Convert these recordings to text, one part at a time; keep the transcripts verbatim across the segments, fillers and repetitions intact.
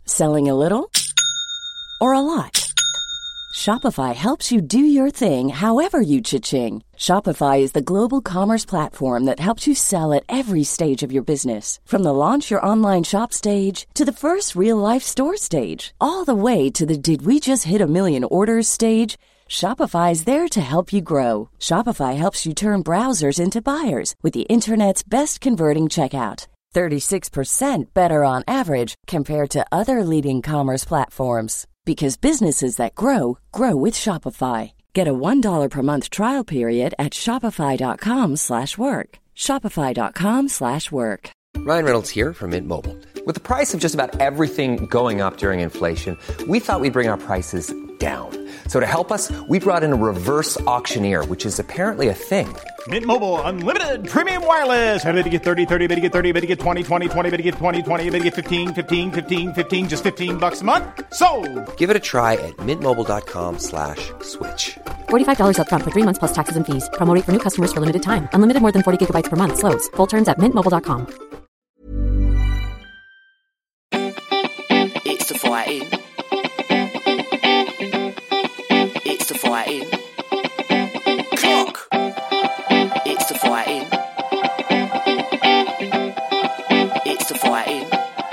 Selling a little or a lot? Shopify helps you do your thing however you cha-ching. Shopify is the global commerce platform that helps you sell at every stage of your business. From the launch your online shop stage to the first real-life store stage, all the way to the did we just hit a million orders stage. Shopify is there to help you grow. Shopify helps you turn browsers into buyers with the internet's best converting checkout. thirty-six percent better on average compared to other leading commerce platforms. Because businesses that grow, grow with Shopify. Get a one dollar per month trial period at shopify.com slash work. Shopify.com slash work. Ryan Reynolds here from Mint Mobile. With the price of just about everything going up during inflation, we thought we'd bring our prices down. So to help us, we brought in a reverse auctioneer, which is apparently a thing. Mint Mobile Unlimited Premium Wireless. How to get thirty, thirty, how to get thirty, how to get twenty, twenty, twenty, how to get twenty, twenty, how to get fifteen, fifteen, fifteen, fifteen, just fifteen bucks a month? Sold! Give it a try at mintmobile.com slash switch. forty-five dollars up front for three months plus taxes and fees. Promo rate for new customers for limited time. Unlimited more than forty gigabytes per month. Slows full terms at mint mobile dot com. It's the fighting. It's the fighting. Clock. It's the fighting. It's the fighting.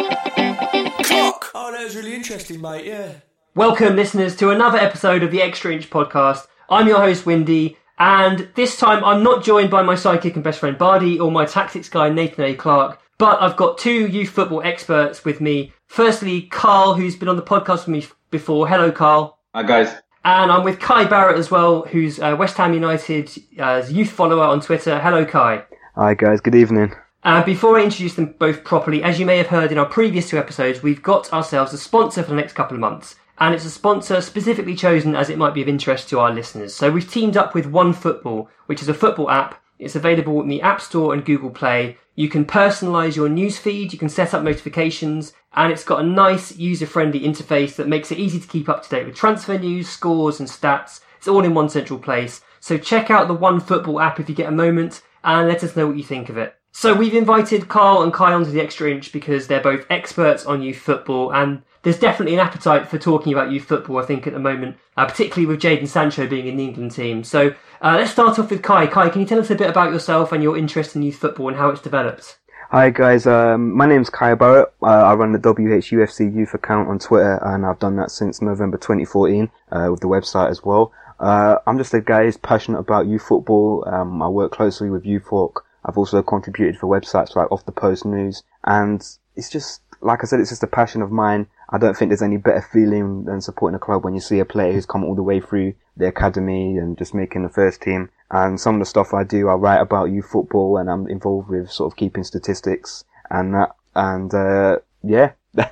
Clock. Oh, that was really interesting, mate, yeah. Welcome, listeners, to another episode of the Extra Inch podcast. I'm your host, Windy, and this time I'm not joined by my sidekick and best friend, Bardi, or my tactics guy, Nathan A. Clark, but I've got two youth football experts with me. Firstly, Carl, who's been on the podcast with me before. Hello, Carl. Hi, guys. And I'm with Kai Barrett as well, who's uh, West Ham United uh, youth follower on Twitter. Hello, Kai. Hi, guys. Good evening. And before I introduce them both properly, as you may have heard in our previous two episodes, we've got ourselves a sponsor for the next couple of months. And it's a sponsor specifically chosen as it might be of interest to our listeners. So we've teamed up with OneFootball, which is a football app. It's available in the App Store and Google Play. You can personalise your news feed, you can set up notifications, and it's got a nice user-friendly interface that makes it easy to keep up to date with transfer news, scores and stats. It's all in one central place. So check out the OneFootball app if you get a moment, and let us know what you think of it. So we've invited Carl and Kai onto the Extra Inch because they're both experts on youth football, and there's definitely an appetite for talking about youth football, I think, at the moment, uh, particularly with Jadon Sancho being in the England team. So uh, let's start off with Kai. Kai, can you tell us a bit about yourself and your interest in youth football and how it's developed? Hi, guys. Um, my name's Kai Barrett. Uh, I run the W H U F C youth account on Twitter, and I've done that since November twenty fourteen uh, with the website as well. Uh, I'm just a guy who's passionate about youth football. Um, I work closely with YouthWalk. I've also contributed for websites like Off the Post News, and it's just, like I said, it's just a passion of mine. I don't think there's any better feeling than supporting a club when you see a player who's come all the way through the academy and just making the first team. And some of the stuff I do, I write about youth football, and I'm involved with sort of keeping statistics and that. And, uh, yeah.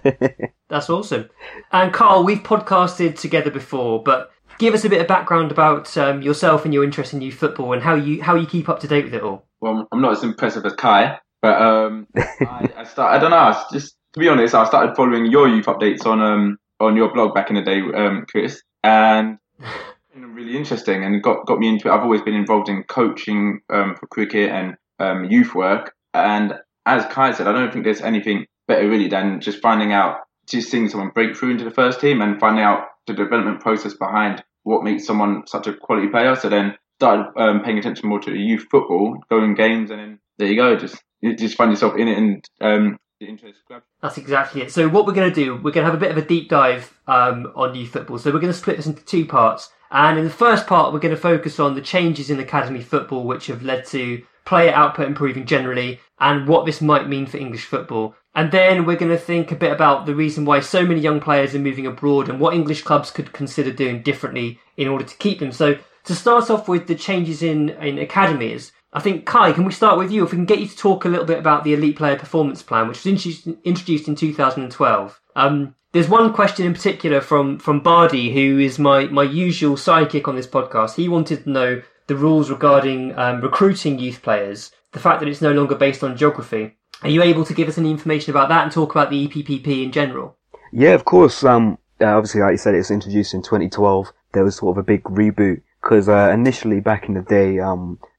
That's awesome. And Carl, we've podcasted together before, but give us a bit of background about um, yourself and your interest in youth football and how you how you keep up to date with it all. Well, I'm not as impressive as Kai, but um, I, I start. I don't know. I was just to be honest, I started following your youth updates on um on your blog back in the day, um, Chris, and really interesting, and got got me into it. I've always been involved in coaching um for cricket and um youth work, and as Kai said, I don't think there's anything better really than just finding out, just seeing someone break through into the first team and finding out the development process behind what makes someone such a quality player. So then started um, paying attention more to the youth football, going games, and then there you go. Just you just find yourself in it, and um, the interest grabs. That's exactly it. So what we're going to do, we're going to have a bit of a deep dive um, on youth football. So we're going to split this into two parts. And in the first part, we're going to focus on the changes in academy football, which have led to player output improving generally, and what this might mean for English football. And then we're going to think a bit about the reason why so many young players are moving abroad and what English clubs could consider doing differently in order to keep them. So to start off with the changes in, in academies, I think, Kai, can we start with you? If we can get you to talk a little bit about the Elite Player Performance Plan, which was introduced, introduced in two thousand twelve. Um, there's one question in particular from, from Bardi, who is my, my usual sidekick on this podcast. He wanted to know the rules regarding um, recruiting youth players, the fact that it's no longer based on geography. Are you able to give us any information about that and talk about the E P P P in general? Yeah, of course. Um, uh, obviously, like you said, it was introduced in twenty twelve. There was sort of a big reboot because uh, initially back in the day, um,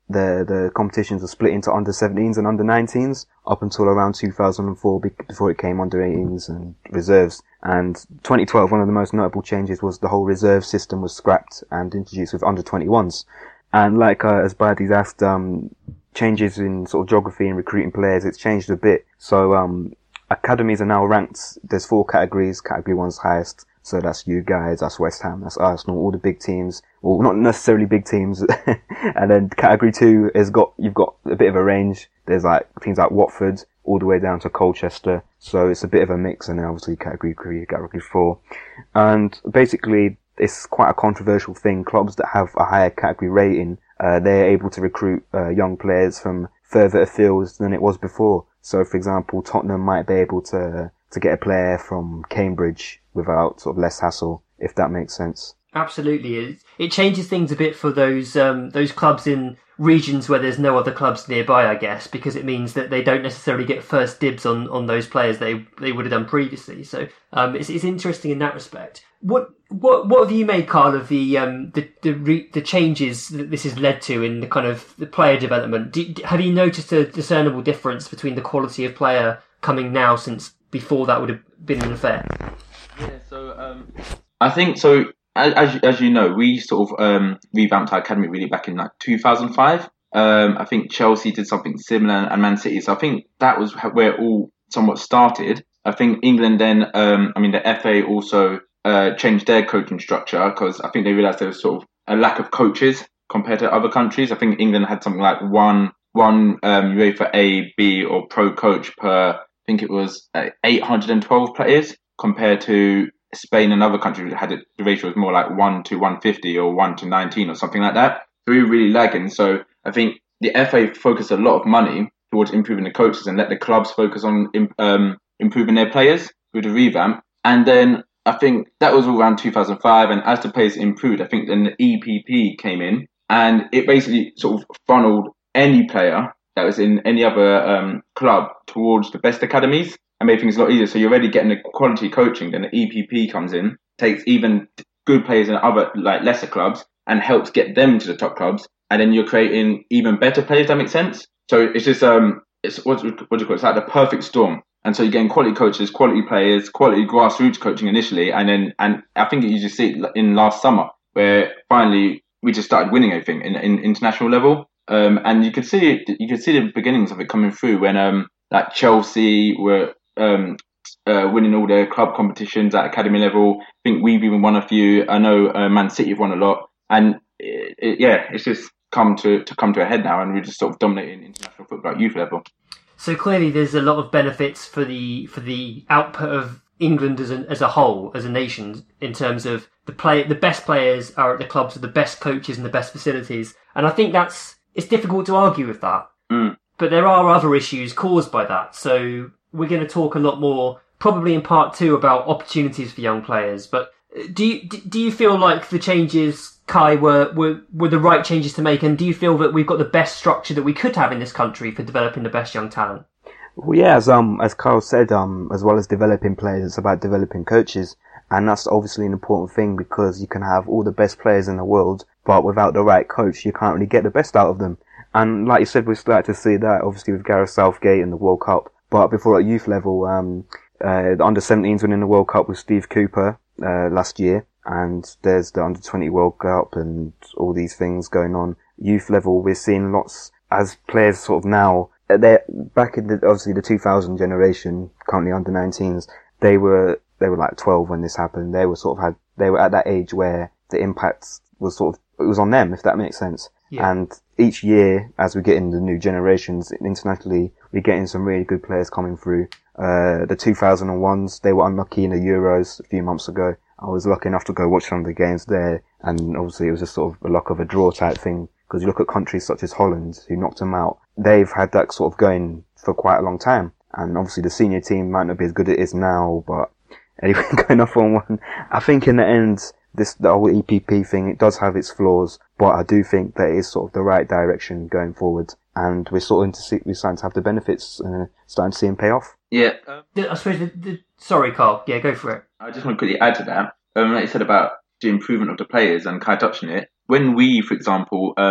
the the competitions were split into under seventeens and under nineteens up until around two thousand four, before it came under eighteens and reserves. And twenty twelve, one of the most notable changes was the whole reserve system was scrapped and introduced with under twenty-ones. And like uh, as Badi's asked, um, changes in sort of geography and recruiting players, it's changed a bit. So um, academies are now ranked. There's four categories. Category one's highest. So that's you guys, that's West Ham, that's Arsenal, all the big teams. Well, not necessarily big teams. And then category two has got, you've got a bit of a range. There's like teams like Watford all the way down to Colchester. So it's a bit of a mix. And then obviously category three, category four. And basically it's quite a controversial thing. Clubs that have a higher category rating, uh, they're able to recruit, uh, young players from further afield than it was before. So for example, Tottenham might be able to, to get a player from Cambridge without sort of less hassle, if that makes sense. Absolutely. It, it changes things a bit for those um, those clubs in regions where there's no other clubs nearby, I guess, because it means that they don't necessarily get first dibs on, on those players they they would have done previously. So um, it's it's interesting in that respect. What what what have you made, Carl, of the um the the, re, the changes that this has led to in the kind of the player development? Do, have you noticed a discernible difference between the quality of player coming now since before that would have been in effect? Yeah, so um, I think so. As as you know, we sort of um, revamped our academy really back in like two thousand five. Um, I think Chelsea did something similar, and Man City. So I think that was where it all somewhat started. I think England then, um, I mean, the F A also uh, changed their coaching structure because I think they realised there was sort of a lack of coaches compared to other countries. I think England had something like one one um, UEFA A, B, or Pro coach per. I think it was uh, eight hundred twelve players compared to Spain and other countries had it, the ratio was more like one to one fifty or one to nineteen or something like that. So we were really lagging. So I think the F A focused a lot of money towards improving the coaches and let the clubs focus on um, improving their players with the revamp. And then I think that was all around two thousand five. And as the players improved, I think then the E P P came in and it basically sort of funneled any player that was in any other um, club towards the best academies. And made things a lot easier. So you're already getting the quality coaching. Then the E P P comes in, takes even good players in other like lesser clubs, and helps get them to the top clubs. And then you're creating even better players. That makes sense. So it's just um, it's what, what do you call it? It's like the perfect storm. And so you're getting quality coaches, quality players, quality grassroots coaching initially, and then and I think you just see it in last summer where finally we just started winning everything in, in international level. Um, and you could see it, you could see the beginnings of it coming through when um, like Chelsea were. Um, uh, winning all their club competitions at academy level. I think we've even won a few. I know uh, Man City have won a lot, and it, it, yeah, it's just come to, to come to a head now, and we're just sort of dominating international football at youth level. So clearly, there's a lot of benefits for the for the output of England as a as a whole, as a nation, in terms of the play. The best players are at the clubs with the best coaches and the best facilities, and I think that's it's difficult to argue with that. Mm. But there are other issues caused by that. So we're going to talk a lot more, probably in part two, about opportunities for young players. But do you do you feel like the changes, Kai, were, were were the right changes to make? And do you feel that we've got the best structure that we could have in this country for developing the best young talent? Well, yeah, as um as Kyle said, um as well as developing players, it's about developing coaches, and that's obviously an important thing because you can have all the best players in the world, but without the right coach, you can't really get the best out of them. And like you said, we're starting to see that obviously with Gareth Southgate and the World Cup. But before at youth level, um, uh, the under seventeens winning the World Cup with Steve Cooper, uh, last year. And there's the under twenty World Cup and all these things going on. Youth level, we're seeing lots as players sort of now, they're back in the, obviously the two thousand generation, currently under nineteens. They were, they were like twelve when this happened. They were sort of had, they were at that age where the impact was sort of, it was on them, if that makes sense. Yeah. And each year, as we get in the new generations internationally, we're getting some really good players coming through. Uh, the two thousand ones, they were unlucky in the Euros a few months ago. I was lucky enough to go watch some of the games there, and obviously it was just sort of a luck of a draw type thing, because you look at countries such as Holland, who knocked them out. They've had that sort of going for quite a long time. And obviously the senior team might not be as good as it is now, but anyway, going off on one, I think in the end, this, the whole E P P thing, it does have its flaws, but I do think that it is sort of the right direction going forward. And we're sort of to see, we're starting to have the benefits, uh, starting to see them pay off. Yeah. Um, I suppose the, the, sorry, Carl. Yeah, go for it. I just want to quickly add to that. Um, like you said about the improvement of the players, and Kai touched on it. When we, for example, um,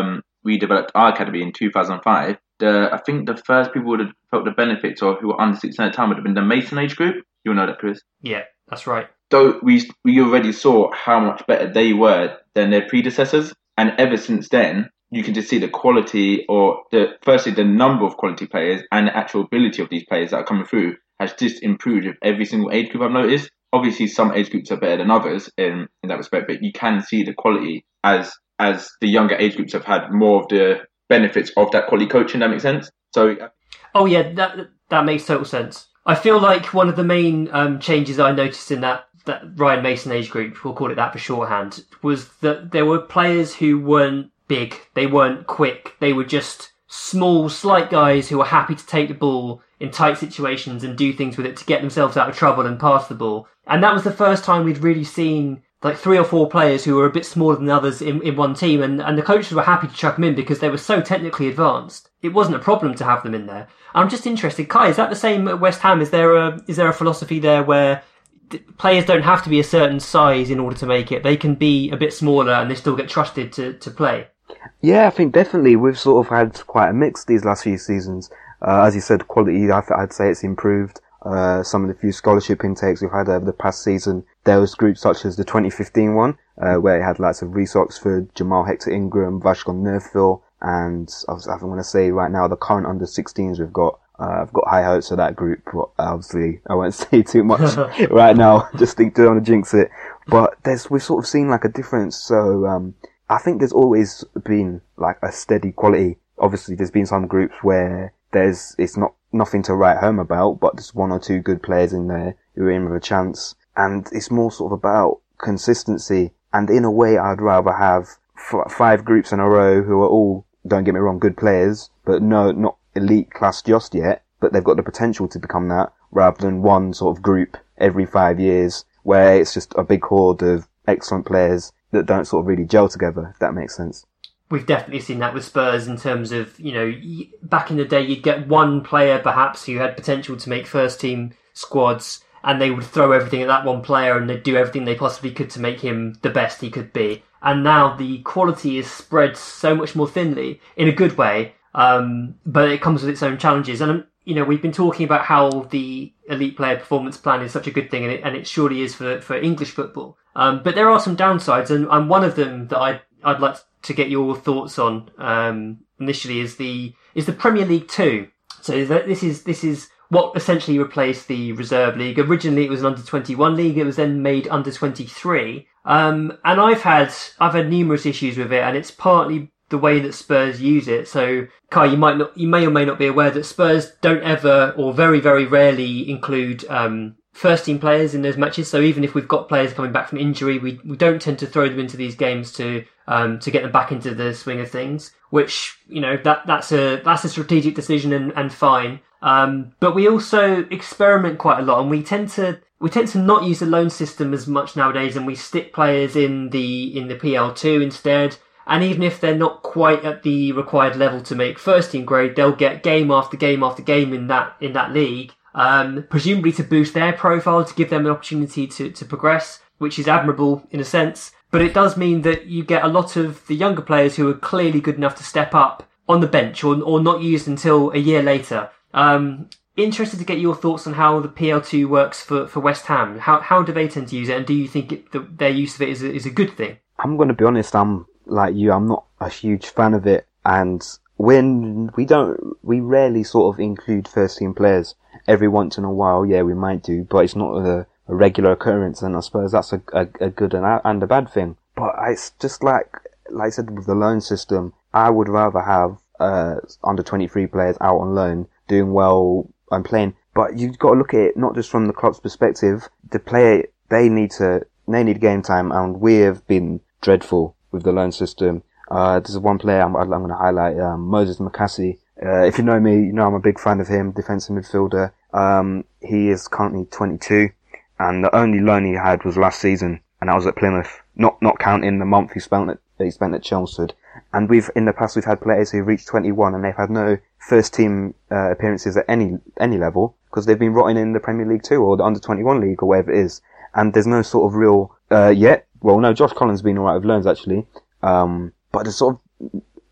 we developed our academy in two thousand five, the I think the first people would have felt the benefits or who were under sixteen at the time would have been the Mason age group. You'll know that, Chris. Yeah, that's right. So we we already saw how much better they were than their predecessors, and ever since then, you can just see the quality, or the firstly the number of quality players and the actual ability of these players that are coming through has just improved with every single age group. I've noticed. Obviously, some age groups are better than others in, in that respect, but you can see the quality as as the younger age groups have had more of the benefits of that quality coaching. That makes sense. So, oh yeah, that that makes total sense. I feel like one of the main um, changes I noticed in that that Ryan Mason age group, we'll call it that for shorthand, was that there were players who weren't big, they weren't quick, they were just small, slight guys who were happy to take the ball in tight situations and do things with it to get themselves out of trouble and pass the ball. And that was the first time we'd really seen like three or four players who were a bit smaller than others in, in one team, and, and the coaches were happy to chuck them in because they were so technically advanced. It wasn't a problem to have them in there. I'm just interested, Kai, is that the same at West Ham? Is there a is there a philosophy there where players don't have to be a certain size in order to make it? They can be a bit smaller and they still get trusted to, to play? Yeah, I think definitely we've sort of had quite a mix these last few seasons. Uh, as you said, quality, I th- I'd say it's improved. Uh, some of the few scholarship intakes we've had over the past season, there was groups such as the twenty fifteen one, uh, where it had lots of Reece Oxford, Jamal Hector Ingram, Vashon Nerfville, and I was, I want to say right now the current under sixteens we've got. Uh, I've got high hopes for that group, but obviously I won't say too much right now, just don't want to jinx it. But there's, we've sort of seen like a difference, so, um, I think there's always been like a steady quality. Obviously there's been some groups where there's, it's not nothing to write home about, but there's one or two good players in there who are in with a chance. And it's more sort of about consistency. And in a way, I'd rather have f- five groups in a row who are all, don't get me wrong, good players, but no, not elite class just yet, but they've got the potential to become that, rather than one sort of group every five years where it's just a big horde of excellent players that don't sort of really gel together, if that makes sense. We've definitely seen that with Spurs in terms of, you know, back in the day you'd get one player perhaps who had potential to make first team squads, and they would throw everything at that one player and they'd do everything they possibly could to make him the best he could be. And now the quality is spread so much more thinly, in a good way, um, but it comes with its own challenges. And, you know, we've been talking about how the elite player performance plan is such a good thing, and it, and it surely is for, for English football. Um, but there are some downsides, and, and one of them that I'd, I'd like to get your thoughts on, um, initially is the, is the Premier League two. So that this is, this is what essentially replaced the Reserve League. Originally it was an under twenty-one league. It was then made under twenty-three. Um, and I've had, I've had numerous issues with it, and it's partly the way that Spurs use it. So, Kai, you might not, you may or may not be aware that Spurs don't ever, or very, very rarely include, um, first team players in those matches. So even if we've got players coming back from injury, we, we don't tend to throw them into these games to, um, to get them back into the swing of things, which, you know, that, that's a, that's a strategic decision and, and fine. Um, but we also experiment quite a lot, and we tend to, we tend to not use the loan system as much nowadays, and we stick players in the, in the P L two instead. And even if they're not quite at the required level to make first team grade, they'll get game after game after game in that, in that league. Um, presumably to boost their profile, to give them an opportunity to, to progress, which is admirable in a sense. But it does mean that you get a lot of the younger players who are clearly good enough to step up on the bench, or, or not used until a year later. Um, interested to get your thoughts on how the P L two works for, for West Ham. How, how do they tend to use it, and do you think it, the, their use of it is a, is a good thing? I'm going to be honest, I'm like you, I'm not a huge fan of it, and when we don't, we rarely sort of include first team players. Every once in a while, yeah, we might do, but it's not a, a regular occurrence, and I suppose that's a, a, a good and a, and a bad thing. But it's just like, like I said, with the loan system, I would rather have uh under twenty-three players out on loan, doing well and playing. But you've got to look at it not just from the club's perspective. The player, they need to, they need game time, and we have been dreadful with the loan system. Uh, there's one player I'm, I'm going to highlight, um, Moses McCassie. Uh, if you know me, you know I'm a big fan of him, defensive midfielder. Um, he is currently twenty-two, and the only loan he had was last season, and that was at Plymouth. Not, not counting the month he spent at, he spent at Chelmsford. And we've, in the past, we've had players who've reached twenty-one and they've had no first team, uh, appearances at any, any level, because they've been rotting in the Premier League two, or the under twenty-one league, or whatever it is. And there's no sort of real, uh, yet. Well, no, Josh Collins has been alright with loans, actually. Um, but there's sort of,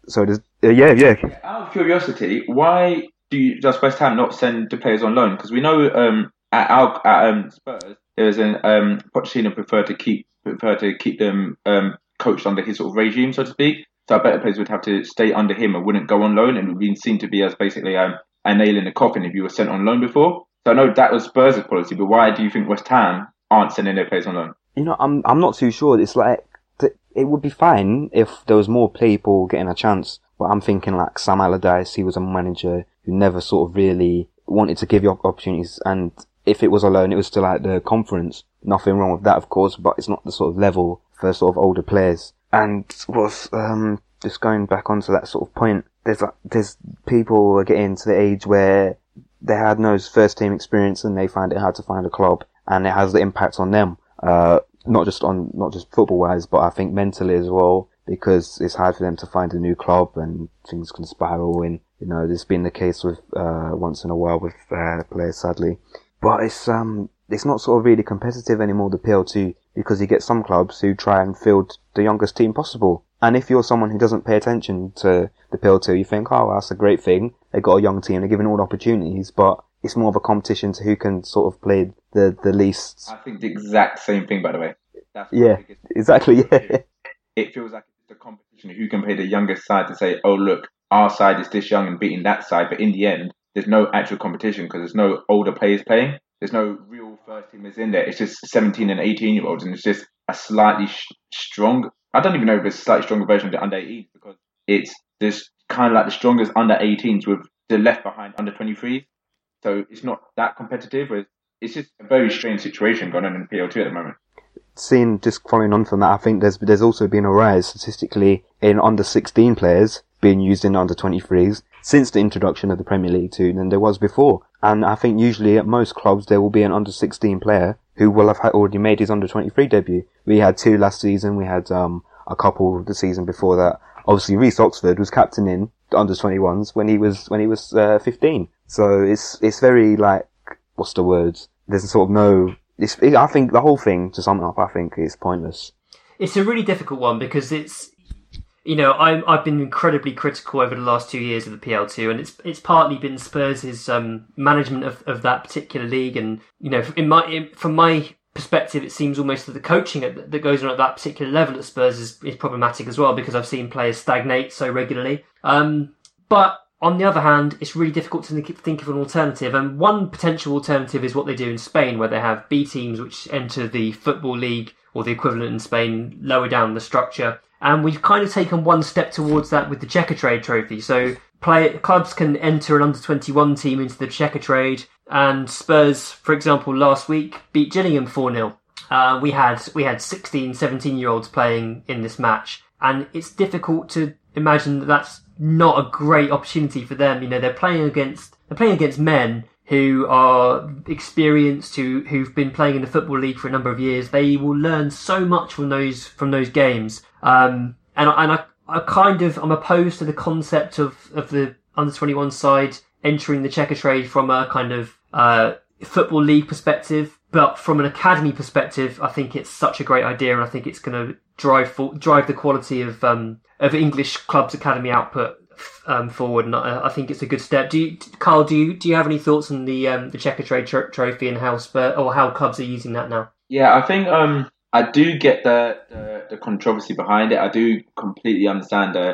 So there's uh, yeah, yeah. Out of curiosity, why do you, does West Ham not send the players on loan? Because we know um, at our at um, Spurs, there's an um, Pochettino preferred to keep prefer to keep them um, coached under his sort of regime, so to speak. So our better players would have to stay under him and wouldn't go on loan, and it would be seen to be as basically um, a nail in the coffin if you were sent on loan before. So I know that was Spurs' policy, but why do you think West Ham aren't sending their players on loan? You know, I'm I'm not too sure. It's like th- it would be fine if there was more people getting a chance, but I'm thinking like Sam Allardyce. He was a manager who never sort of really wanted to give you opportunities, and if it was a loan, it was still at the conference. Nothing wrong with that, of course, but it's not the sort of level for sort of older players. And was um just going back onto that sort of point. There's like there's people are getting to the age where they had no first team experience and they find it hard to find a club, and it has the impact on them. Uh, not just on, not just football wise, but I think mentally as well, because it's hard for them to find a new club and things can spiral in. You know, this has been the case with, uh, once in a while with, uh, players, sadly. But it's, um, it's not sort of really competitive anymore, the P L two, because you get some clubs who try and field the youngest team possible. And if you're someone who doesn't pay attention to the P L two, you think, oh, that's a great thing. They've got a young team, they're giving all the opportunities, but it's more of a competition to who can sort of play the, the least. I think the exact same thing, by the way. That's yeah, exactly, yeah. It feels like it's a competition of who can play the youngest side to say, oh, look, our side is this young and beating that side. But in the end, there's no actual competition because there's no older players playing. There's no real first teamers in there. It's just seventeen and eighteen year olds, and it's just a slightly sh- strong. I don't even know if it's a slightly stronger version of the under eighteens because it's just kind of like the strongest under eighteens with the left behind under twenty-threes. So it's not that competitive. It's just a very strange situation going on in P L two at the moment. Seeing, just following on from that, I think there's there's also been a rise statistically in under sixteen players being used in under twenty-threes since the introduction of the Premier League two than there was before. And I think usually at most clubs there will be an under sixteen player who will have already made his under twenty-three debut. We had two last season, we had um a couple the season before that. Obviously Reece Oxford was captaining the under twenty-ones when he was when he was uh, fifteen. So it's it's very like, what's the words? There's sort of no. It's, it, I think the whole thing, to sum it up, I think is pointless. It's a really difficult one because it's, you know, I'm, I've been incredibly critical over the last two years of the P L two, and it's it's partly been Spurs' um, management of, of that particular league, and you know, in my in, from my perspective, it seems almost that the coaching at, that goes on at that particular level at Spurs is, is problematic as well because I've seen players stagnate so regularly. Um, but on the other hand, it's really difficult to think of an alternative, and one potential alternative is what they do in Spain, where they have B teams which enter the Football League, or the equivalent in Spain, lower down the structure. And we've kind of taken one step towards that with the Checkatrade Trophy. So play, clubs can enter an under twenty-one team into the Checkatrade, and Spurs, for example, last week beat Gillingham four nil. Uh, we had we had sixteen, seventeen-year-olds playing in this match, and it's difficult to imagine that that's not a great opportunity for them. You know, they're playing against they're playing against men who are experienced, who who've been playing in the Football League for a number of years. They will learn so much from those from those games. Um, and I, and I, I kind of I'm opposed to the concept of of the under twenty-one side entering the Checkatrade from a kind of uh, Football League perspective. But from an academy perspective, I think it's such a great idea, and I think it's going to drive for, drive the quality of um, of English clubs' academy output um, forward. And I, I think it's a good step. Do you, Carl? Do you do you have any thoughts on the um, the Checkatrade tr- Trophy and how Spurs, or how clubs are using that now? Yeah, I think um, I do get the, the the controversy behind it. I do completely understand the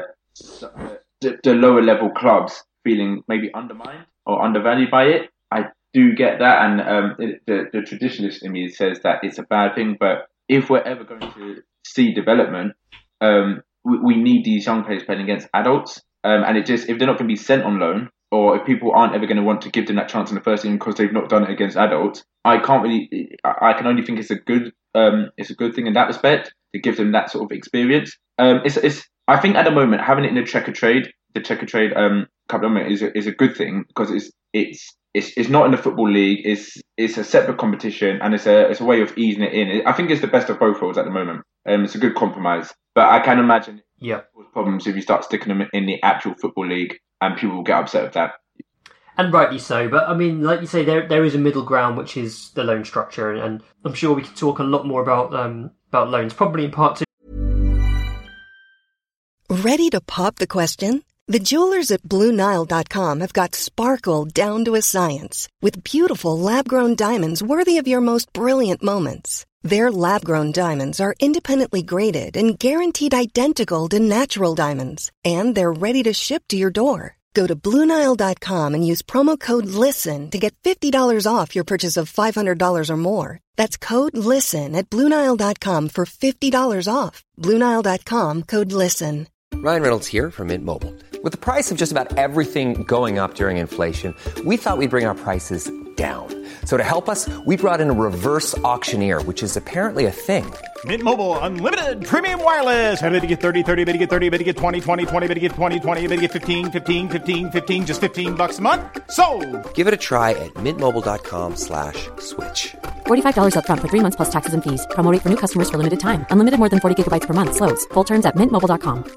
the, the lower level clubs feeling maybe undermined or undervalued by it. I do get that, and um, it, the, the traditionalist in me says that it's a bad thing, but if we're ever going to see development, um, we, we need these young players playing against adults, um, and it just, if they're not going to be sent on loan, or if people aren't ever going to want to give them that chance in the first team because they've not done it against adults, I can't really, I can only think it's a good, um, it's a good thing in that respect to give them that sort of experience. Um, it's, it's, I think at the moment having it in the Checkatrade, the Checkatrade um, Cup is a, is a good thing because it's it's. It's it's not in the Football League. It's it's a separate competition, and it's a it's a way of easing it in. I think it's the best of both worlds at the moment. Um, it's a good compromise. But I can imagine yeah. problems if you start sticking them in the actual Football League, and people will get upset with that. And rightly so. But I mean, like you say, there there is a middle ground, which is the loan structure, and, and I'm sure we can talk a lot more about um about loans, probably in part two. Ready to pop the question? The jewelers at Blue Nile dot com have got sparkle down to a science with beautiful lab-grown diamonds worthy of your most brilliant moments. Their lab-grown diamonds are independently graded and guaranteed identical to natural diamonds, and they're ready to ship to your door. Go to Blue Nile dot com and use promo code LISTEN to get fifty dollars off your purchase of five hundred dollars or more. That's code LISTEN at Blue Nile dot com for fifty dollars off. Blue Nile dot com, code LISTEN. Ryan Reynolds here from Mint Mobile. With the price of just about everything going up during inflation, we thought we'd bring our prices down. So to help us, we brought in a reverse auctioneer, which is apparently a thing. Mint Mobile Unlimited Premium Wireless. How to get thirty, thirty, how to get thirty, how to get twenty, twenty, twenty, how to get twenty, twenty, how to get fifteen, fifteen, fifteen, fifteen, just fifteen bucks a month? Sold! Give it a try at mintmobile.com slash switch. forty-five dollars up front for three months plus taxes and fees. Promo rate for new customers for limited time. Unlimited more than forty gigabytes per month. Slows full terms at mint mobile dot com.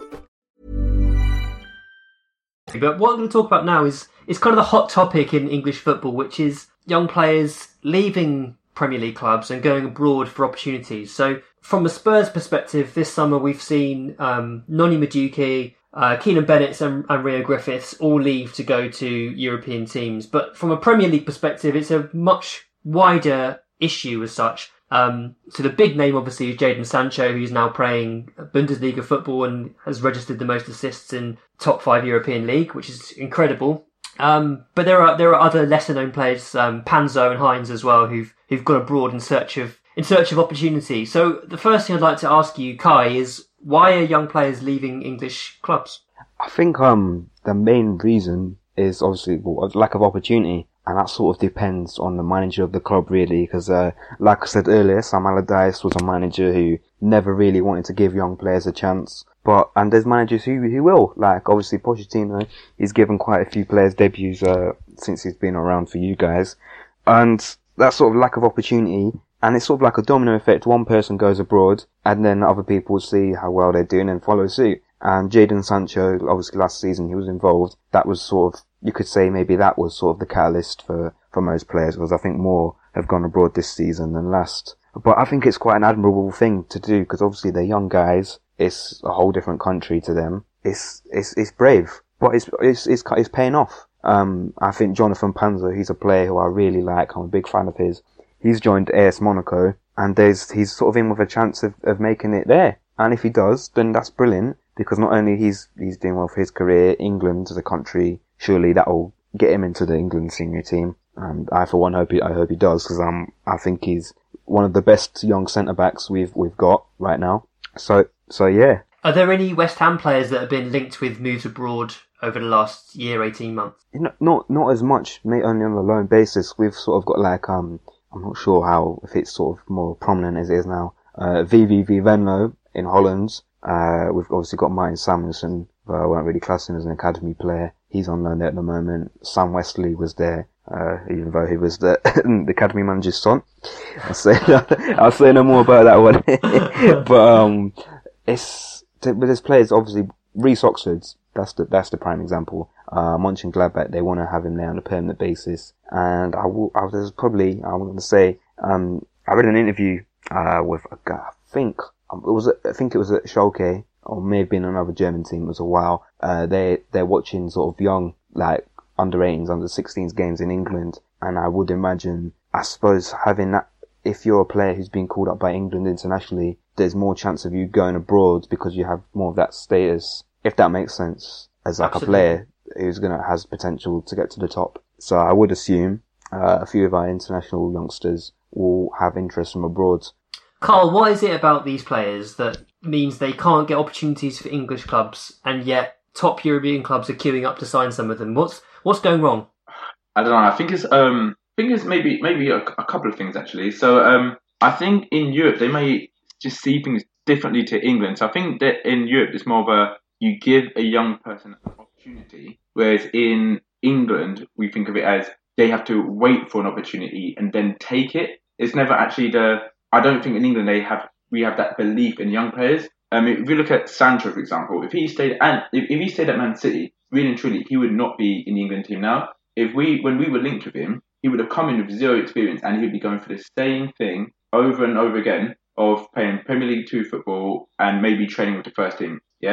But what I'm going to talk about now is is kind of the hot topic in English football, which is young players leaving Premier League clubs and going abroad for opportunities. So from a Spurs perspective, this summer we've seen um, Noni Madueke, uh, Keenan Bennett and, and Rio Griffiths all leave to go to European teams. But from a Premier League perspective, it's a much wider issue as such. Um, so the big name obviously is Jadon Sancho, who's now playing Bundesliga football and has registered the most assists in top five European league, which is incredible. Um, but there are there are other lesser known players, um, Panzo and Hines as well, who've who've gone abroad in search of in search of opportunity. So the first thing I'd like to ask you, Kai, is why are young players leaving English clubs? I think um the main reason is obviously well, lack of opportunity. And that sort of depends on the manager of the club, really, because, uh, like I said earlier, Sam Allardyce was a manager who never really wanted to give young players a chance. But, and there's managers who, who will. Like, obviously, Pochettino, he's given quite a few players debuts, uh, since he's been around for you guys. And that sort of lack of opportunity, and it's sort of like a domino effect. One person goes abroad, and then other people see how well they're doing and follow suit. And Jadon Sancho, obviously last season he was involved. That was sort of, you could say maybe that was sort of the catalyst for, for most players, because I think more have gone abroad this season than last. But I think it's quite an admirable thing to do, because obviously they're young guys. It's a whole different country to them. It's, it's, it's brave, but it's, it's, it's, it's paying off. Um, I think Jonathan Panzo, he's a player who I really like. I'm a big fan of his. He's joined A S Monaco, and there's, he's sort of in with a chance of, of making it there. And if he does, then that's brilliant, because not only he's, he's doing well for his career, England as a country, surely that'll get him into the England senior team. And I, for one, hope he, I hope he does, because um, I think he's one of the best young centre backs we've we've got right now. So, so yeah. Are there any West Ham players that have been linked with moves abroad over the last year, eighteen months? You know, not not as much, mate. Only on a loan basis. We've sort of got like um, I'm not sure how if it's sort of more prominent as it is now. Uh, V V V Venlo in Holland. Uh, we've obviously got Martin Samuelson, who I won't really class him as an academy player. He's on loan there at the moment. Sam Wesley was there, uh, even though he was the, the academy manager's son. I'll say, I'll say no more about that one. But, um, it's, but there's players, obviously, Reece Oxford's, that's the, that's the prime example. Uh, Mönchengladbach, they want to have him there on a permanent basis. And I will, I was probably, I want to say, um, I read an interview, uh, with a guy, I think, it was, I think it was at Schalke, or may have been another German team. It was a while. Uh, they they're watching sort of young, like under eighteens, under sixteens games in England, and I would imagine, I suppose, having that, if you're a player who's been called up by England internationally, there's more chance of you going abroad because you have more of that status, if that makes sense, as like Absolutely. a player who's gonna has potential to get to the top. So I would assume uh, a few of our international youngsters will have interest from abroad. Carl, what is it about these players that means they can't get opportunities for English clubs, and yet top European clubs are queuing up to sign some of them? What's what's going wrong? I don't know. I think it's um, I think it's maybe maybe a, a couple of things actually. So um, I think in Europe they may just see things differently to England. So I think that in Europe it's more of a you give a young person an opportunity, whereas in England we think of it as they have to wait for an opportunity and then take it. It's never actually the. I don't think in England they have we have that belief in young players. Um, if you look at Sancho, for example, if he stayed and if, if he stayed at Man City, really and truly, he would not be in the England team now. If we when we were linked with him, he would have come in with zero experience and he'd be going for the same thing over and over again of playing Premier League Two football and maybe training with the first team. Yeah.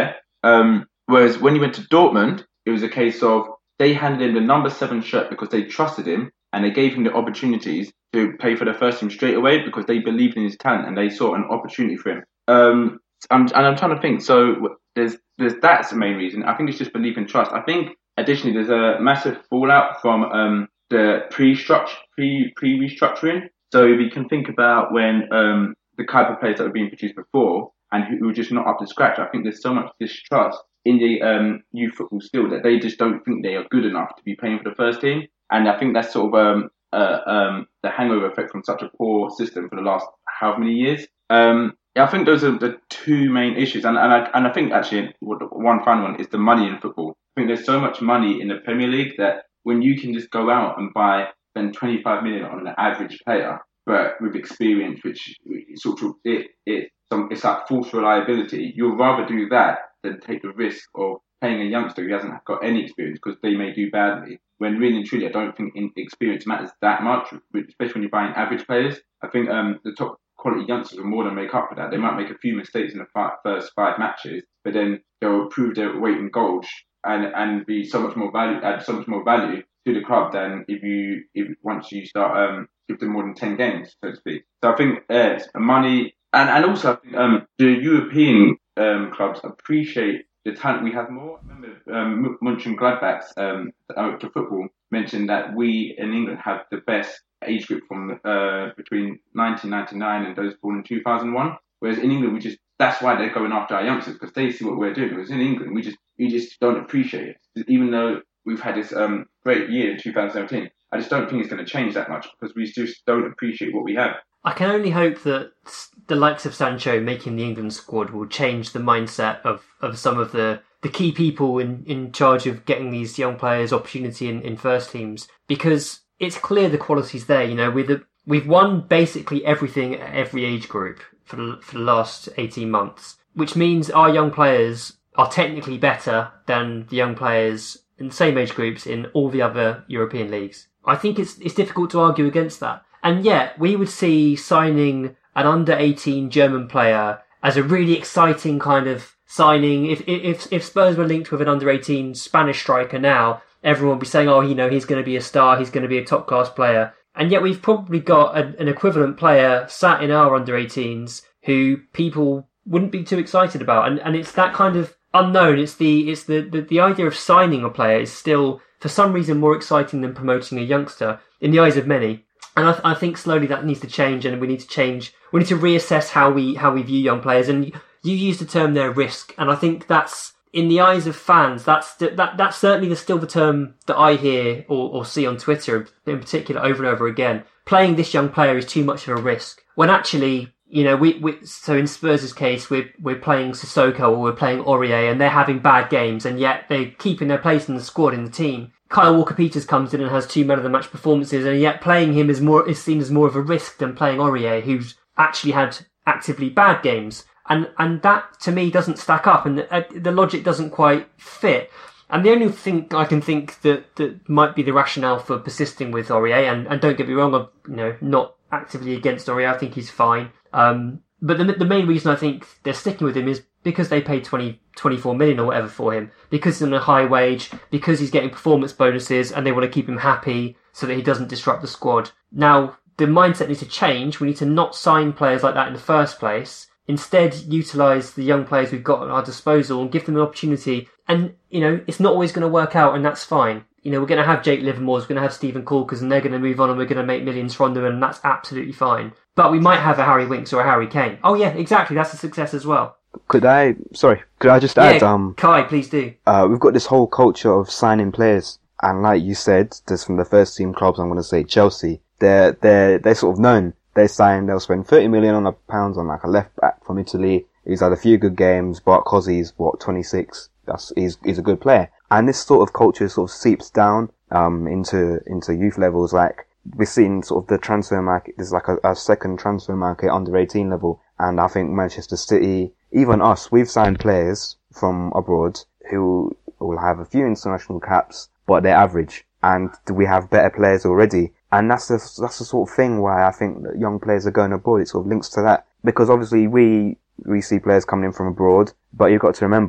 Um, whereas when he went to Dortmund, it was a case of they handed him the number seven shirt because they trusted him and they gave him the opportunities to play for the first team straight away because they believed in his talent and they saw an opportunity for him. Um, I'm, and I'm trying to think. So there's there's that's the main reason. I think it's just belief and trust. I think additionally there's a massive fallout from um, the pre-structure, pre pre-restructuring. So we can think about when um, the type of players that were being produced before and who, who were just not up to scratch. I think there's so much distrust in the um, youth football still that they just don't think they are good enough to be playing for the first team. And I think that's sort of um, uh, um, the hangover effect from such a poor system for the last how many years. Um, yeah, I think those are the two main issues. And, and, I, and I think actually one final one is the money in football. I think there's so much money in the Premier League that when you can just go out and buy, spend twenty-five million on an average player, but with experience, which sort of, it, it, some, it's like false reliability, you'll rather do that than take the risk of paying a youngster who hasn't got any experience because they may do badly. When really and truly, I don't think experience matters that much, especially when you're buying average players. I think um, the top quality youngsters will more than make up for that. They might make a few mistakes in the five, first five matches, but then they'll prove their weight in gold and and be so much more value, add so much more value to the club than if you if once you start um give them more than ten games, so to speak. So I think uh, money and and also I think um the European um clubs appreciate the talent we have more. I remember um, Mönchengladbach's um, to football mentioned that we in England have the best age group from uh, between nineteen ninety-nine and those born in two thousand one. Whereas in England, we just that's why they're going after our youngsters because they see what we're doing. Whereas in England, we just we just don't appreciate it. Even though we've had this um, great year in two thousand seventeen, I just don't think it's going to change that much because we just don't appreciate what we have. I can only hope that the likes of Sancho making the England squad will change the mindset of, of some of the, the key people in, in charge of getting these young players opportunity in, in first teams, because it's clear the quality's there. You know, with the, we've won basically everything at every age group for the, for the last eighteen months, which means our young players are technically better than the young players in the same age groups in all the other European leagues. I think it's it's difficult to argue against that. And yet, we would see signing an under eighteen German player as a really exciting kind of signing. If if if Spurs were linked with an under eighteen Spanish striker now, everyone would be saying, oh, you know, he's going to be a star, he's going to be a top-class player. And yet we've probably got a, an equivalent player sat in our under eighteens who people wouldn't be too excited about. And and it's that kind of unknown. It's the it's the, the, the idea of signing a player is still, for some reason, more exciting than promoting a youngster in the eyes of many. And I, th- I think slowly that needs to change, and we need to change. We need to reassess how we how we view young players. And you used the term there, risk, and I think that's in the eyes of fans. That's that that's certainly the, still the term that I hear or, or see on Twitter in particular over and over again. Playing this young player is too much of a risk. When actually, you know, we, we so in Spurs' case, we're we're playing Sissoko or we're playing Aurier, and they're having bad games, and yet they're keeping their place in the squad in the team. Kyle Walker-Peters comes in and has two man of the match performances, and yet playing him is more is seen as more of a risk than playing Aurier, who's actually had actively bad games. And and that to me doesn't stack up, and the, uh, the logic doesn't quite fit. And the only thing I can think that, that might be the rationale for persisting with Aurier, and, and don't get me wrong, I'm you know not actively against Aurier. I think he's fine. Um, but the the main reason I think they're sticking with him is because they paid twenty, twenty-four million or whatever for him, because he's on a high wage, because he's getting performance bonuses, and they want to keep him happy so that he doesn't disrupt the squad. Now, the mindset needs to change. We need to not sign players like that in the first place. Instead, utilise the young players we've got at our disposal and give them an opportunity. And, you know, it's not always going to work out, and that's fine. You know, we're going to have Jake Livermore's, we're going to have Stephen Corkers, and they're going to move on, and we're going to make millions from them, and that's absolutely fine. But we might have a Harry Winks or a Harry Kane. Oh yeah, exactly, that's a success as well. Could I, sorry, could I just add, yeah, um, Kai, please do. Uh, we've got this whole culture of signing players, and like you said, just from the first team clubs, I'm going to say Chelsea, they're, they're, they're sort of known. They sign, they'll spend thirty million on a pounds on like a left back from Italy. He's had a few good games. Barkosi's, what, twenty-six? That's, he's, he's a good player. And this sort of culture sort of seeps down, um, into, into youth levels. Like, we're seeing sort of the transfer market, there's like a, a second transfer market under eighteen level. And I think Manchester City, even us, we've signed players from abroad who will have a few international caps, but they're average. And we have better players already. And that's the, that's the sort of thing why I think that young players are going abroad. It sort of links to that. Because obviously we, we see players coming in from abroad, but you've got to remember,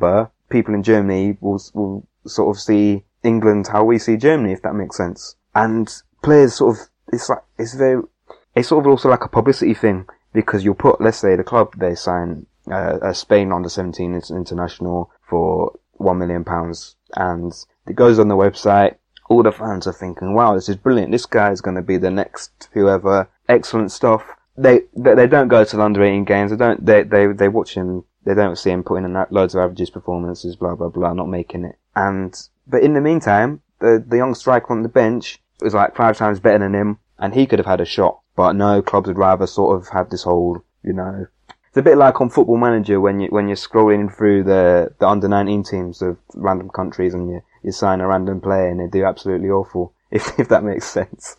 people in Germany will, will sort of see England how we see Germany, if that makes sense. And players sort of, it's like, it's very, it's sort of also like a publicity thing, because you'll put, let's say the club, they sign uh, a Spain under seventeen international for one million pounds, and it goes on the website. All the fans are thinking, wow, this is brilliant. This guy is going to be the next whoever. Excellent stuff. They, they, they don't go to the under eighteen games. They don't, they, they, they watch him. They don't see him putting in loads of averages, performances, blah, blah, blah, not making it. And, but in the meantime, the, the young striker on the bench was like five times better than him, and he could have had a shot. But no, clubs would rather sort of have this whole, you know, it's a bit like on Football Manager when you, when you're scrolling through the, the under nineteen teams of random countries and you, you sign a random player and they do absolutely awful, if, if that makes sense.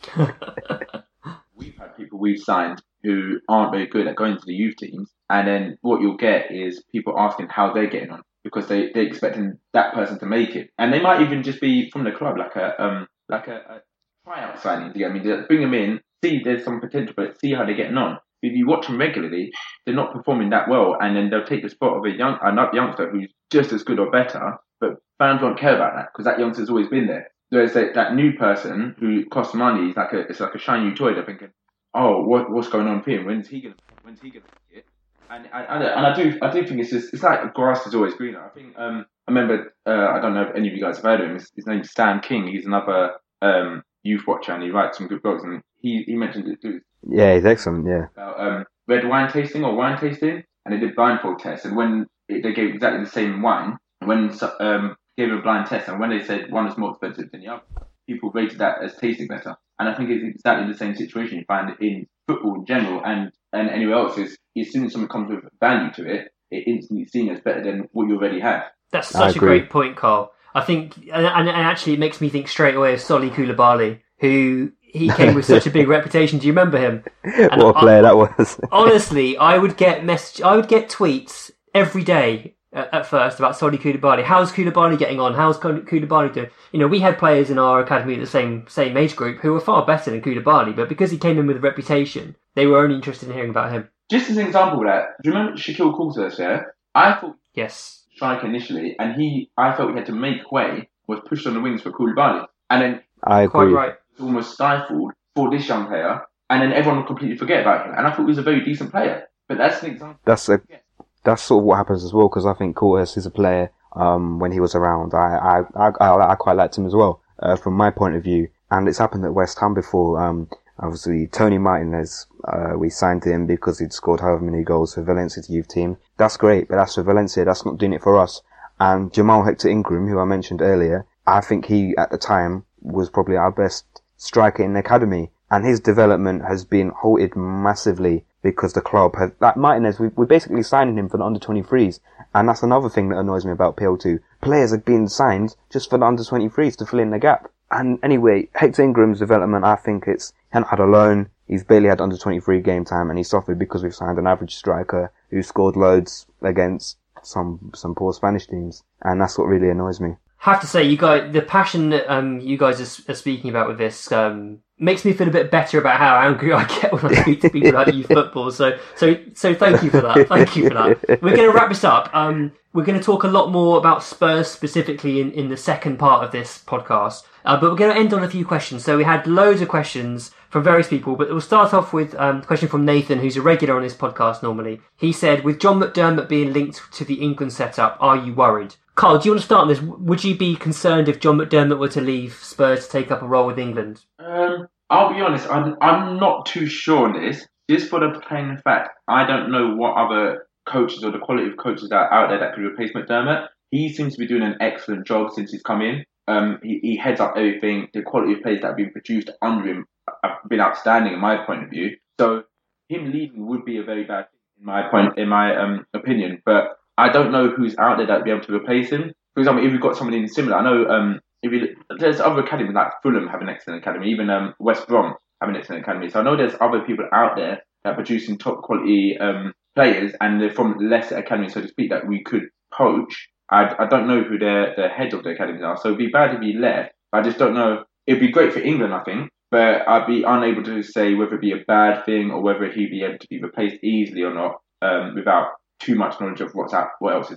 We've had people we've signed who aren't very good at going to the youth teams, and then what you'll get is people asking how they're getting on, because they, they're expecting that person to make it. And they might even just be from the club, like a, um, like a, a tryout signing. You know what I mean? Bring them in, see there's some potential, but see how they're getting on. If you watch them regularly, they're not performing that well, and then they'll take the spot of a young, another youngster who's just as good or better, but fans won't care about that because that youngster's always been there. There's that, that new person who costs money, it's like a, it's like a shiny new toy. They're thinking, oh, what, what's going on for him? When's he gonna, when's he gonna get it? And I, and, and I do, I do think it's just, it's like grass is always greener. I think, um, I remember, uh, I don't know if any of you guys have heard of him. His, his name's Sam King. He's another um youth watcher, and he writes some good blogs. And he, he mentioned it too. Yeah, he's excellent. Yeah. About um, red wine tasting or wine tasting, and they did blindfold tests, and when it, they gave exactly the same wine, when um gave a blind test, and when they said one is more expensive than the other, people rated that as tasting better. And I think it's exactly the same situation you find in football in general, and and anywhere else. Is as soon as something comes with value to it, it instantly seen as better than what you already have. That's such a great point, Carl. I think, and, and actually, it makes me think straight away of Solly Koulibaly, who. He came with such a big reputation. Do you remember him? And what a player I, that was! Honestly, I would get message, I would get tweets every day at, at first about Solly Koulibaly. How's Koulibaly getting on? How's Koulibaly doing? You know, we had players in our academy at the same same age group who were far better than Koulibaly, but because he came in with a reputation, they were only interested in hearing about him. Just as an example of that, do you remember Shaquille Coulter? Yeah, I thought yes, striker initially, and he, I felt he had to make way, was pushed on the wings for Koulibaly, and then I agree. Quite right. Almost stifled for this young player, and then everyone will completely forget about him. And I thought he was a very decent player. But that's an example. That's a, that's sort of what happens as well, because I think Cortes is a player. Um, when he was around, I I I, I quite liked him as well, uh, from my point of view. And it's happened at West Ham before. Um, obviously Tony Martinez, uh, we signed him because he'd scored however many goals for Valencia's youth team. That's great, but that's for Valencia. That's not doing it for us. And Jamal Hector Ingram, who I mentioned earlier, I think he at the time was probably our best striker in the academy, and his development has been halted massively because the club has, like Martinez, we, we're basically signing him for the under twenty-threes, and that's another thing that annoys me about P L two. Players are being signed just for the under twenty-threes to fill in the gap. And anyway, Hector Ingram's development, I think it's, he hadn't had a loan, he's barely had under twenty-three game time, and he suffered because we've signed an average striker who scored loads against some, some poor Spanish teams, and that's what really annoys me. Have to say, you guys, the passion that um, you guys are, are speaking about with this um, makes me feel a bit better about how angry I get when I speak to people about youth football. So, so, so thank you for that. Thank you for that. We're going to wrap this up. Um, we're going to talk a lot more about Spurs specifically in, in the second part of this podcast. Uh, but we're going to end on a few questions. So we had loads of questions from various people, but we'll start off with um, a question from Nathan, who's a regular on this podcast normally. He said, with John McDermott being linked to the England setup, are you worried? Carl, do you want to start on this? Would you be concerned if John McDermott were to leave Spurs to take up a role with England? Um, I'll be honest, I'm, I'm not too sure on this. Just for the plain fact, I don't know what other coaches or the quality of coaches that are out there that could replace McDermott. He seems to be doing an excellent job since he's come in. Um, he, he heads up everything. The quality of players that have been produced under him have been outstanding in my point of view. So him leaving would be a very bad thing in my point, in my um, opinion. But I don't know who's out there that would be able to replace him. For example, if you've got somebody similar, I know um, if you, there's other academies like Fulham have an excellent academy, even um, West Brom have an excellent academy. So I know there's other people out there that are producing top quality um, players, and they're from lesser academies, so to speak, that we could poach. I, I don't know who their the heads of the academies are, so it'd be bad if he left. I just don't know. It'd be great for England, I think, but I'd be unable to say whether it'd be a bad thing or whether he'd be able to be replaced easily or not um, without too much knowledge of what's out, what else is out there.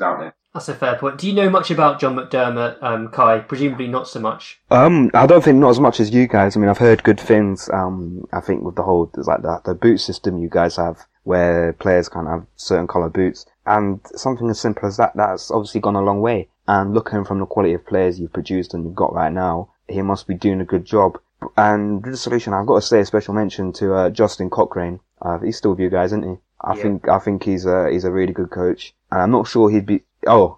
That's a fair point. Do you know much about John McDermott, um, Kai? Presumably not so much. Um, I don't think not as much as you guys. I mean, I've heard good things. Um, I think with the whole, there's like the, the boot system you guys have, where players can't have certain colour boots, and something as simple as that, that's obviously gone a long way. And looking from the quality of players you've produced and you've got right now, he must be doing a good job. And with the solution, I've got to say a special mention to uh, Justin Cochrane. Uh, he's still with you guys, isn't he? I yeah. think I think he's a he's a really good coach, and I'm not sure he'd be. Oh,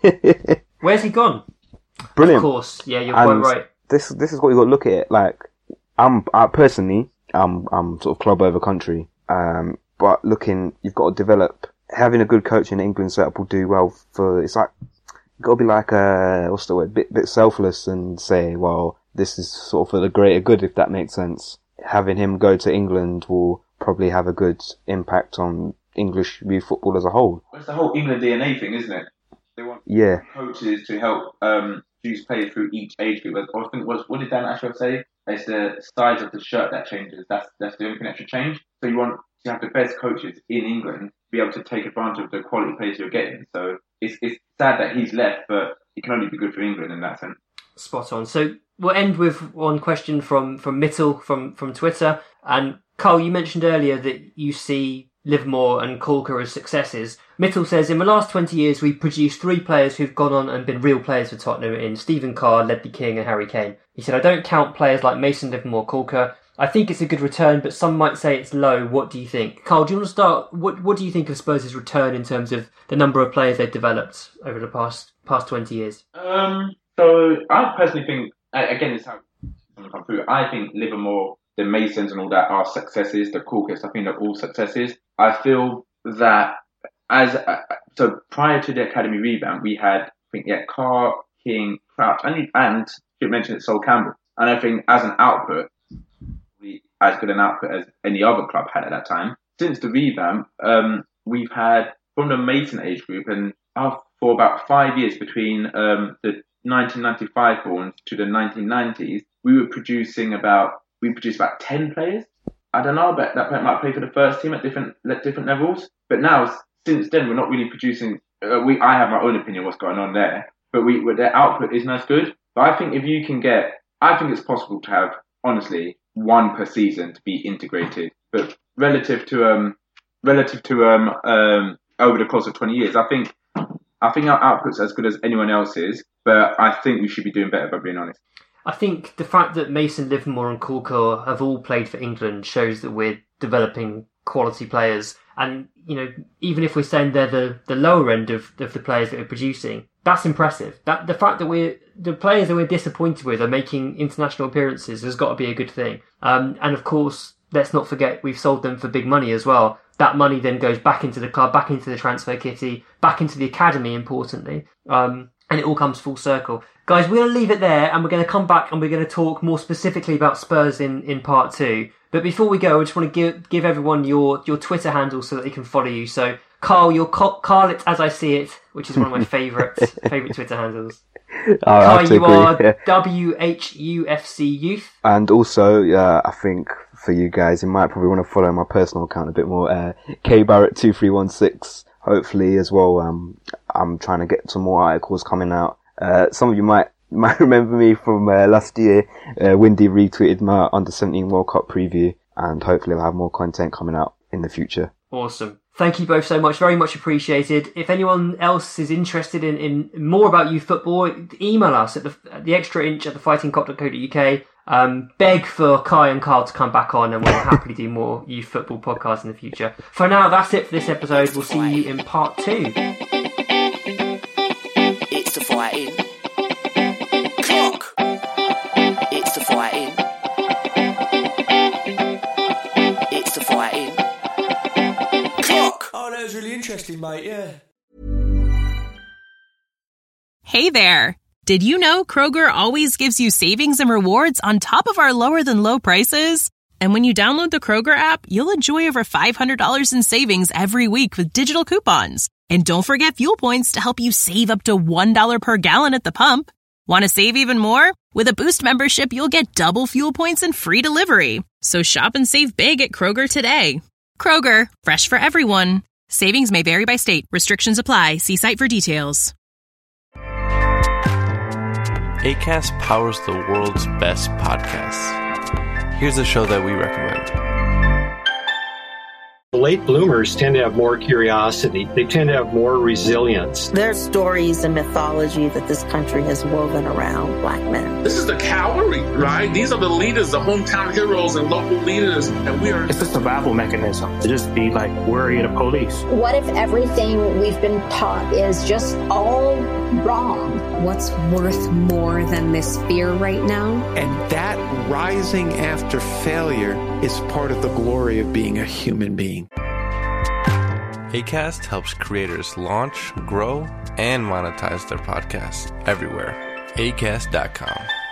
where's he gone? Brilliant. Of course, yeah, you're and quite right. This this is what you got to look at it. Like, I'm I personally, I'm I'm sort of club over country. Um, but looking, you've got to develop. Having a good coach in England setup will do well for. It's like you've got to be like a what's the word? Bit bit selfless and say, well, this is sort of for the greater good, if that makes sense. Having him go to England will probably have a good impact on English youth football as a whole. It's the whole England D N A thing, isn't it? They want yeah. coaches to help um, choose players through each age group. I think it was, what did Dan Ashworth say? It's the size of the shirt that changes. That's that's the only thing that should change. So you want to have the best coaches in England to be able to take advantage of the quality players you're getting. So it's it's sad that he's left, but it can only be good for England in that sense. Spot on. So we'll end with one question from, from Mittel from, from Twitter. And Carl, you mentioned earlier that you see Livermore and Caulker as successes. Mittel says, in the last twenty years, we've produced three players who've gone on and been real players for Tottenham in Stephen Carr, Ledley King and Harry Kane. He said, I don't count players like Mason Livermore, Caulker. I think it's a good return, but some might say it's low. What do you think? Carl, do you want to start? What What do you think of Spurs' return in terms of the number of players they've developed over the past past twenty years? Um, so I personally think, again, it's how it's come through. I think Livermore, the Masons and all that are successes. The Caulkers, I think they're all successes. I feel that as uh, so prior to the academy revamp, we had I think yeah Carr, King, Crouch, and and you mentioned Sol Campbell. And I think as an output, as good an output as any other club had at that time. Since the revamp, um, we've had from the Mason age group, and uh, for about five years between um, the nineteen ninety-five borns to the nineteen nineties, we were producing about we produced about ten players. I don't know, but that might play for the first team at different at different levels. But now, since then, we're not really producing. Uh, we I have my own opinion what's going on there, but we their output isn't as good. But I think if you can get, I think it's possible to have honestly one per season to be integrated. But relative to um relative to um um over the course of twenty years, I think I think our output's as good as anyone else's. But I think we should be doing better, by being honest. I think the fact that Mason, Livermore and Caulker have all played for England shows that we're developing quality players. And, you know, even if we're saying they're the, the lower end of, of the players that we're producing, that's impressive. That the fact that we're the players that we're disappointed with are making international appearances has got to be a good thing. Um, and of course, let's not forget we've sold them for big money as well. That money then goes back into the club, back into the transfer kitty, back into the academy, importantly. Um, and it all comes full circle. Guys, we're going to leave it there and we're going to come back and we're going to talk more specifically about Spurs in, in part two. But before we go, I just want to give give everyone your, your Twitter handle so that they can follow you. So, Carl, your Carl it as I see it, which is one of my favourite favourite Twitter handles. Oh, Carl, you agree. are Yeah. W H U F C Youth. And also, uh, I think for you guys, you might probably want to follow my personal account a bit more. Uh, K Barrett two three one six. Hopefully as well. Um, I'm trying to get some more articles coming out. Uh, some of you might might remember me from uh, last year. Uh, Windy retweeted my under seventeen World Cup preview, and hopefully I'll have more content coming out in the future. Awesome. Thank you both so much. Very much appreciated. If anyone else is interested in, in more about youth football, email us at the, at the extra inch at the fighting cock dot co dot uk. Um, beg for Kai and Carl to come back on and we'll happily do more youth football podcasts in the future. For now, that's it for this episode. We'll see you in part two. It's the fighting cock. It's the fighting. It's the fighting cock. Oh, that was really interesting, mate, yeah. Hey there. Did you know Kroger always gives you savings and rewards on top of our lower than low prices? And when you download the Kroger app, you'll enjoy over five hundred dollars in savings every week with digital coupons. And don't forget fuel points to help you save up to one dollar per gallon at the pump. Want to save even more? With a Boost membership, you'll get double fuel points and free delivery. So shop and save big at Kroger today. Kroger, fresh for everyone. Savings may vary by state. Restrictions apply. See site for details. Acast powers the world's best podcasts. Here's a show that we recommend. Late bloomers tend to have more curiosity. They tend to have more resilience. There's stories and mythology that this country has woven around black men. This is the cavalry, right? These are the leaders, the hometown heroes and local leaders, and we are... It's a survival mechanism to just be like worry of the police. What if everything we've been taught is just all wrong? What's worth more than this fear right now? And that rising after failure is part of the glory of being a human being. Acast helps creators launch, grow, and monetize their podcasts everywhere. Acast dot com.